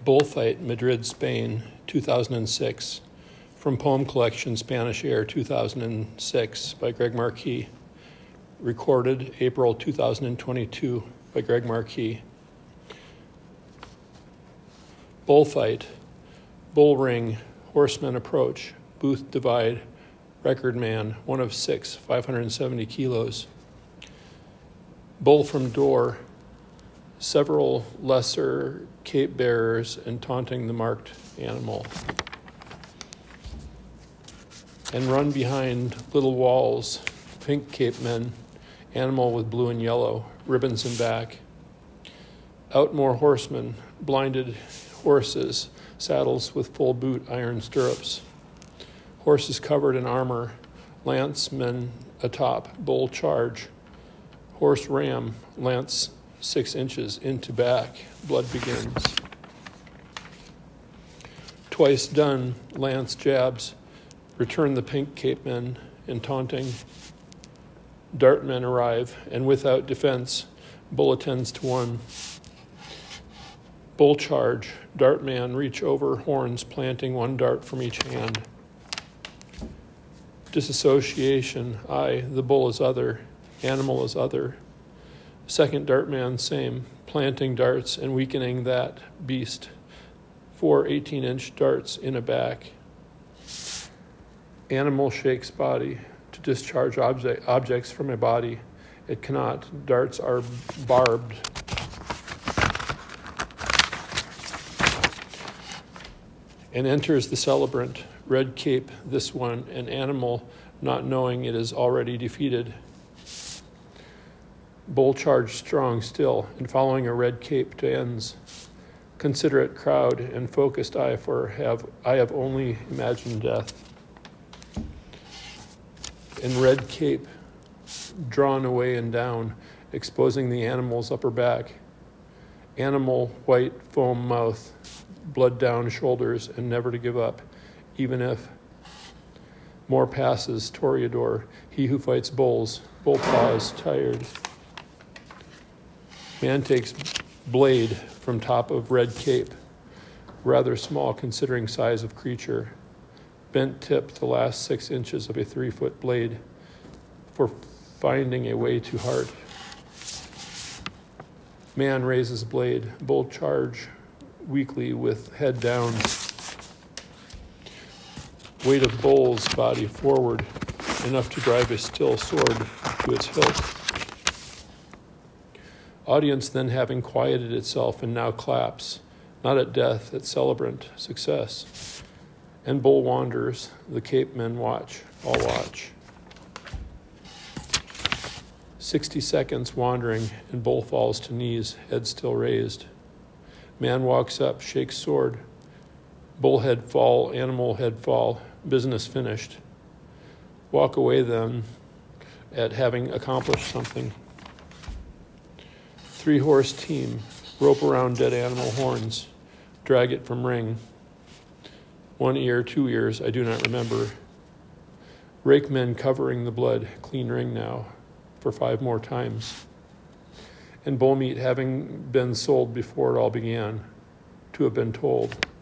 Bullfight, Madrid, Spain, 2006. From Poem Collection, Spanish Air, 2006, by Greg Marquis. Recorded April 2022 by Greg Marquis. Bullfight, bull ring, horsemen approach, booth divide, record man, one of 6, 570 kilos. Bull from door, several lesser cape bearers and taunting the marked animal. And run behind little walls, pink cape men, animal with blue and yellow, ribbons in back. Out more horsemen, blinded horses, saddles with full boot iron stirrups. Horses covered in armor, lancemen atop, bull charge. Horse ram, lance 6 inches into back, blood begins. Twice done, lance jabs, return the pink cape men in taunting. Dart men arrive, and without defense, bull attends to one. Bull charge, dart man reach over horns, planting 1 dart from each hand. Disassociation, I, the bull is other, animal is other. Second dart man, same, planting darts and weakening that beast. 4 18-inch darts in a back. Animal shakes body to discharge objects from a body. It cannot. Darts are barbed. And enters the celebrant, red cape, this one, an animal, not knowing it is already defeated. Bull charged strong still, and following a red cape to ends. Considerate crowd and focused eye, for I have only imagined death. And red cape drawn away and down, exposing the animal's upper back. Animal, white foam mouth, blood down shoulders, and never to give up, even if more passes. Toreador, he who fights bulls, bull paws, tired. Man takes blade from top of red cape, rather small considering size of creature. Bent tip the last 6 inches of a 3-foot blade for finding a way to heart. Man raises blade, bull charge weakly with head down. Weight of bull's body forward, enough to drive a still sword to its hilt. Audience then having quieted itself and now claps, not at death, at celebrant success. And bull wanders, the cape men watch, all watch. 60 seconds wandering, and bull falls to knees, head still raised. Man walks up, shakes sword. Bull head fall, animal head fall, business finished. Walk away then at having accomplished something. 3-horse team, rope around dead animal horns, drag it from ring. 1 ear, 2 ears, I do not remember. Rake men covering the blood, clean ring now, for 5 more times. And bull meat having been sold before it all began, to have been told.